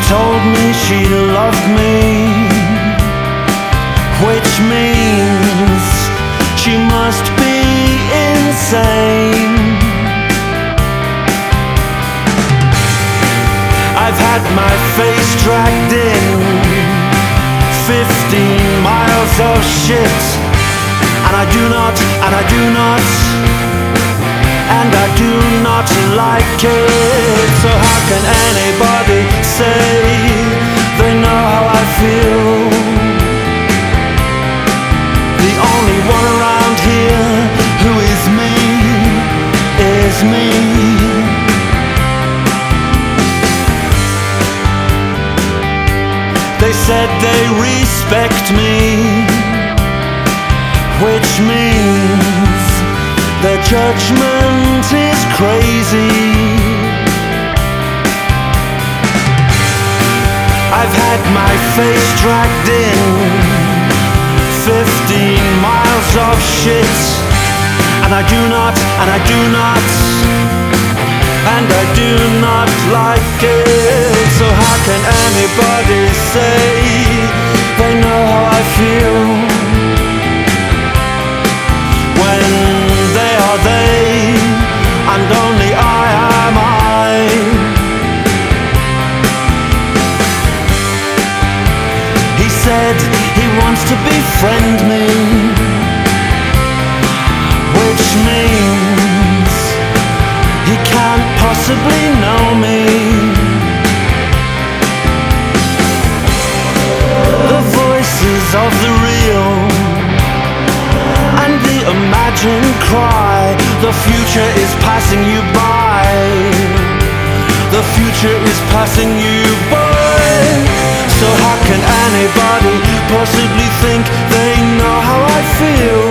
told me she loved me, which means she must be insane. I've had my face dragged in 15 miles of shit, and I do not like it. So how can anybody say they know how I feel? The only one around here who is me is me. They said they respect me, which means their judgment is crazy. I've had my face dragged in 15 miles of shit, and I do not like it. So how can anybody say they know how I feel when they are they and only I am I? He said he wants to befriend me, which means he can't possibly know me. The voices of the real and the imagined cry, the future is passing you by. The future is passing you by. So how can anybody possibly think they know how I feel?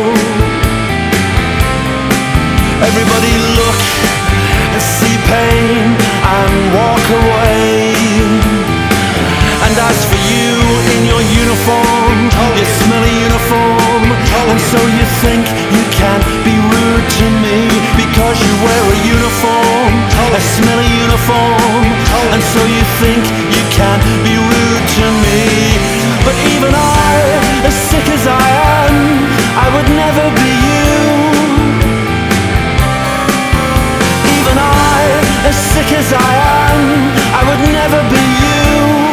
Everybody look and see pain and walk away. And as for you in your uniform, your smelly uniform, and so you think you can't be rude to me because you wear a uniform, a smelly uniform, and so you think you can't be rude to me. But even I, as sick as I am, I would never be you. Even I, as sick as I am, I would never be you.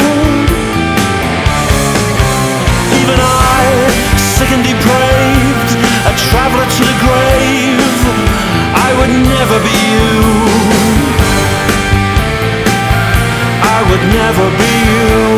Even I, sick and depraved, a traveler to the grave, I would never be you. I would never be you.